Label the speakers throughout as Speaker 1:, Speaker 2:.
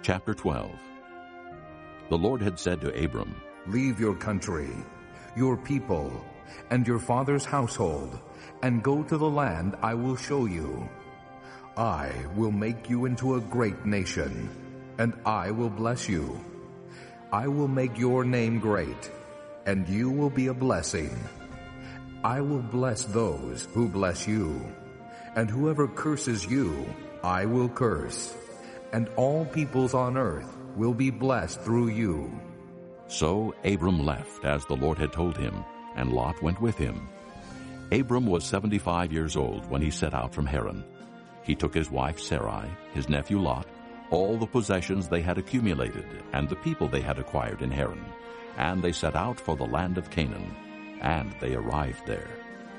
Speaker 1: Chapter 12. The Lord had said to Abram,
Speaker 2: "Leave your country, your people, and your father's household, and go to the land I will show you. I will make you into a great nation, and I will bless you. I will make your name great, and you will be a blessing. I will bless those who bless you, and whoever curses you, I will curse, and all peoples on earth will be blessed through you."
Speaker 1: So Abram left as the Lord had told him, and Lot went with him. Abram was 75 years old when he set out from Haran. He took his wife Sarai, his nephew Lot, all the possessions they had accumulated, and the people they had acquired in Haran, and they set out for the land of Canaan, and they arrived there.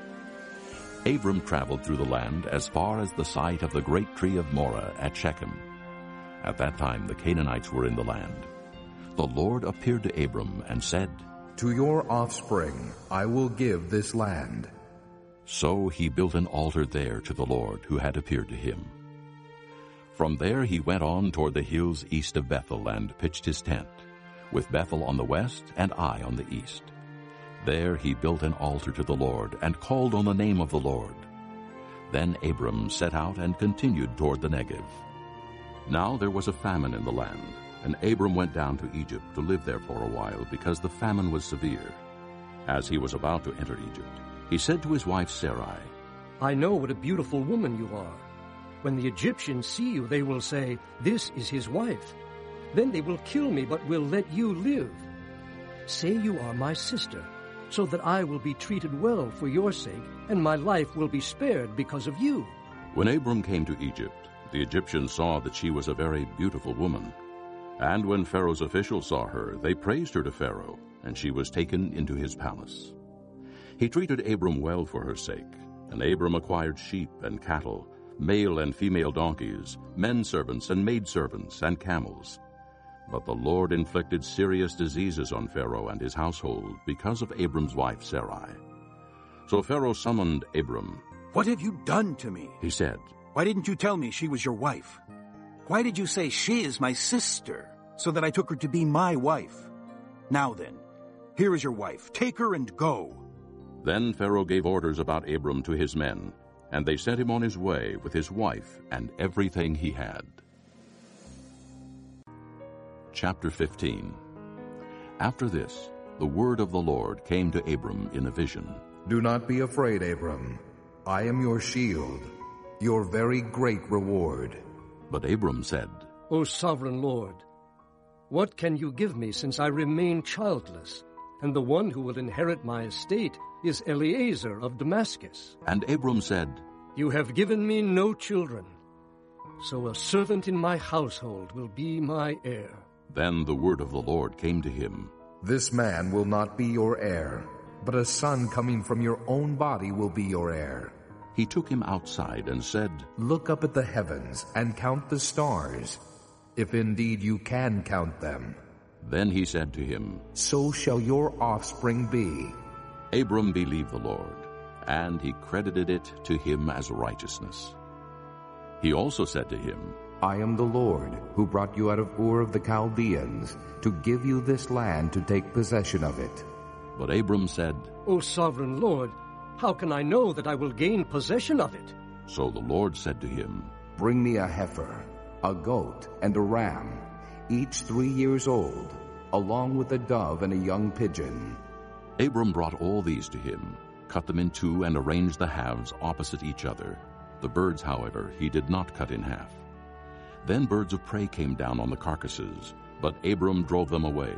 Speaker 1: Abram traveled through the land as far as the site of the great tree of Moreh at Shechem. At that time the Canaanites were in the land. The Lord appeared to Abram and said,
Speaker 2: "To your offspring I will give this land."
Speaker 1: So he built an altar there to the Lord who had appeared to him. From there he went on toward the hills east of Bethel and pitched his tent, with Bethel on the west and Ai on the east. There he built an altar to the Lord and called on the name of the Lord. Then Abram set out and continued toward the Negev. Now there was a famine in the land, and Abram went down to Egypt to live there for a while because the famine was severe. As he was about to enter Egypt, he said to his wife Sarai,
Speaker 3: "I know what a beautiful woman you are. When the Egyptians see you, they will say, 'This is his wife.' Then they will kill me, but will let you live. Say you are my sister, so that I will be treated well for your sake, and my life will be spared because of you."
Speaker 1: When Abram came to Egypt, the Egyptians saw that she was a very beautiful woman. And when Pharaoh's officials saw her, they praised her to Pharaoh, and she was taken into his palace. He treated Abram well for her sake, and Abram acquired sheep and cattle, male and female donkeys, men servants and maidservants, and camels. But the Lord inflicted serious diseases on Pharaoh and his household because of Abram's wife Sarai. So Pharaoh summoned Abram.
Speaker 4: "What have you done to me?"
Speaker 1: He said,
Speaker 4: "Why didn't you tell me she was your wife? Why did you say she is my sister, so that I took her to be my wife? Now then, here is your wife. Take her and go."
Speaker 1: Then Pharaoh gave orders about Abram to his men, and they sent him on his way with his wife and everything he had. Chapter 15. After this, the word of the Lord came to Abram in a vision.
Speaker 2: "Do not be afraid, Abram. I am your shield, your very great reward."
Speaker 1: But Abram said,
Speaker 3: "O sovereign Lord, what can you give me since I remain childless, and the one who will inherit my estate is Eliezer of Damascus?"
Speaker 1: And Abram said,
Speaker 3: "You have given me no children, so a servant in my household will be my heir."
Speaker 1: Then the word of the Lord came to him.
Speaker 2: "This man will not be your heir, but a son coming from your own body will be your heir."
Speaker 1: He took him outside and said,
Speaker 2: "Look up at the heavens and count the stars, if indeed you can count them.
Speaker 1: Then he said to him,
Speaker 2: So shall your offspring be."
Speaker 1: Abram believed the Lord, and he credited it to him as righteousness. He also said to him,
Speaker 2: "I am the Lord, who brought you out of Ur of the Chaldeans, to give you this land to take possession of it."
Speaker 1: But Abram said,
Speaker 3: "O sovereign Lord, how can I know that I will gain possession of it?"
Speaker 1: So the Lord said to him,
Speaker 2: "Bring me a heifer, a goat, and a ram, each 3 years old, along with a dove and a young pigeon."
Speaker 1: Abram brought all these to him, cut them in two, and arranged the halves opposite each other. The birds, however, he did not cut in half. Then birds of prey came down on the carcasses, but Abram drove them away.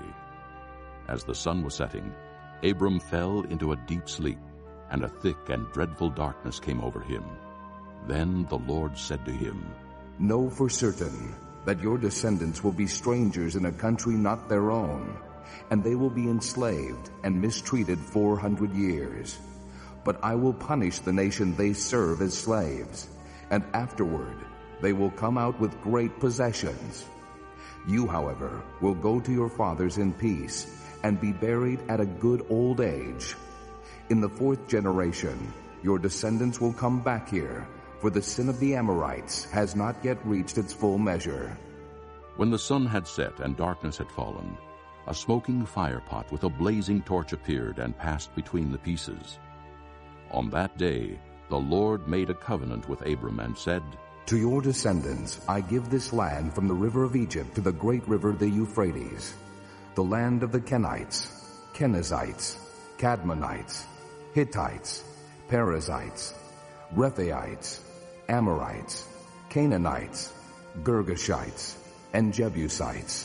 Speaker 1: As the sun was setting, Abram fell into a deep sleep, and a thick and dreadful darkness came over him. Then the Lord said to him,
Speaker 2: "Know for certain that your descendants will be strangers in a country not their own, and they will be enslaved and mistreated 400 years. But I will punish the nation they serve as slaves, and afterward they will come out with great possessions. You, however, will go to your fathers in peace and be buried at a good old age. In the 4th generation, your descendants will come back here, for the sin of the Amorites has not yet reached its full measure."
Speaker 1: When the sun had set and darkness had fallen, a smoking firepot with a blazing torch appeared and passed between the pieces. On that day the Lord made a covenant with Abram and said,
Speaker 2: To your descendants I give this land from the river of Egypt to the great river the Euphrates, the land of the Kenites, Kenizzites, Cadmonites, Hittites, Perizzites, Rephaites, Amorites, Canaanites, Girgashites, and Jebusites.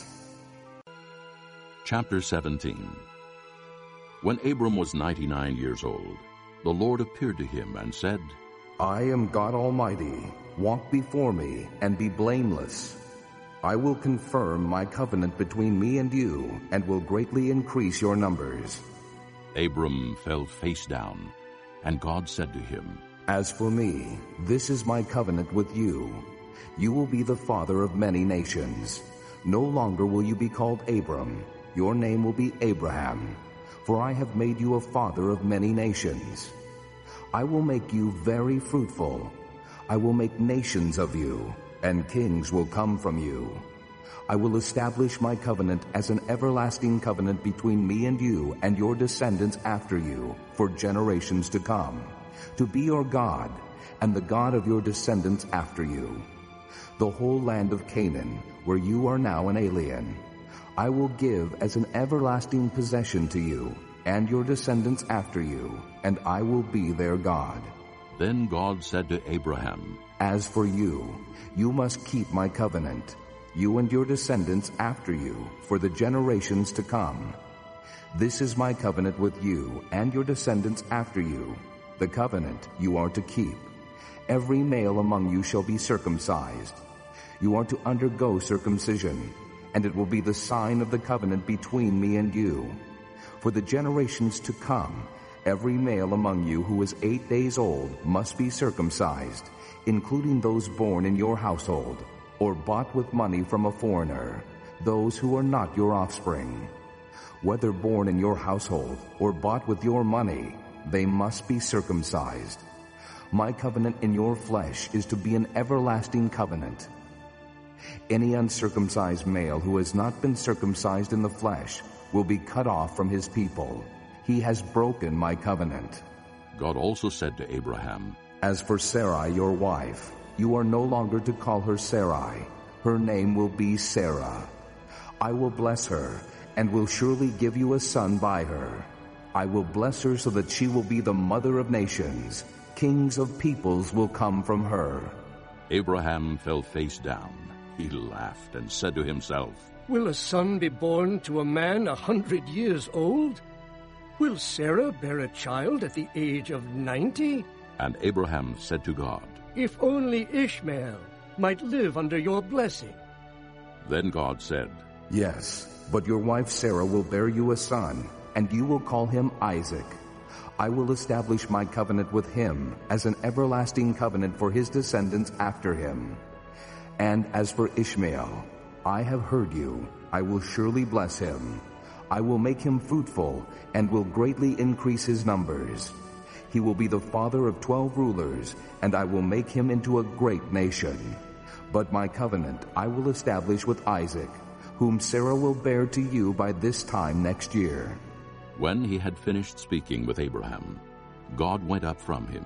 Speaker 1: Chapter 17. When Abram was 99 years old, the Lord appeared to him and said,
Speaker 2: I am God Almighty. Walk before me and be blameless. I will confirm my covenant between me and you, and will greatly increase your numbers.
Speaker 1: Abram fell face down, and God said to him,
Speaker 2: As for me, this is my covenant with you. You will be the father of many nations. No longer will you be called Abram. Your name will be Abraham, for I have made you a father of many nations. I will make you very fruitful. I will make nations of you, and kings will come from you. I will establish my covenant as an everlasting covenant between me and you and your descendants after you for generations to come, to be your God and the God of your descendants after you. The whole land of Canaan, where you are now an alien, I will give as an everlasting possession to you and your descendants after you, and I will be their God.
Speaker 1: Then God said to Abraham,
Speaker 2: As for you, you must keep my covenant, you and your descendants after you, for the generations to come. This is my covenant with you and your descendants after you, the covenant you are to keep. Every male among you shall be circumcised. You are to undergo circumcision, and it will be the sign of the covenant between me and you. For the generations to come, every male among you who is 8 days old must be circumcised, including those born in your household, or bought with money from a foreigner, those who are not your offspring. Whether born in your household or bought with your money, they must be circumcised. My covenant in your flesh is to be an everlasting covenant. Any uncircumcised male who has not been circumcised in the flesh will be cut off from his people. He has broken my covenant.
Speaker 1: God also said to Abraham,
Speaker 2: As for Sarai, your wife, you are no longer to call her Sarai. Her name will be Sarah. I will bless her, and will surely give you a son by her. I will bless her so that she will be the mother of nations. Kings of peoples will come from her.
Speaker 1: Abraham fell face down. He laughed and said to himself,
Speaker 3: Will a son be born to a man 100 years old? Will Sarah bear a child at the age of 90?
Speaker 1: And Abraham said to God,
Speaker 3: If only Ishmael might live under your blessing.
Speaker 1: Then God said,
Speaker 2: Yes, but your wife Sarah will bear you a son, and you will call him Isaac. I will establish my covenant with him as an everlasting covenant for his descendants after him. And as for Ishmael, I have heard you. I will surely bless him. I will make him fruitful and will greatly increase his numbers. He will be the father of 12 rulers, and I will make him into a great nation. But my covenant I will establish with Isaac, whom Sarah will bear to you by this time next year.
Speaker 1: When he had finished speaking with Abraham, God went up from him.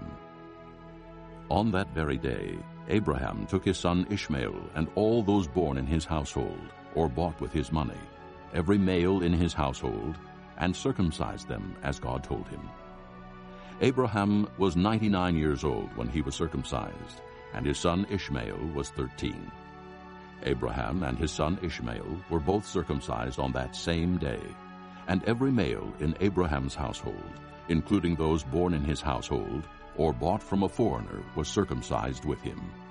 Speaker 1: On that very day, Abraham took his son Ishmael and all those born in his household, or bought with his money, every male in his household, and circumcised them as God told him. Abraham was 99 years old when he was circumcised, and his son Ishmael was 13. Abraham and his son Ishmael were both circumcised on that same day, and every male in Abraham's household, including those born in his household, or bought from a foreigner, was circumcised with him.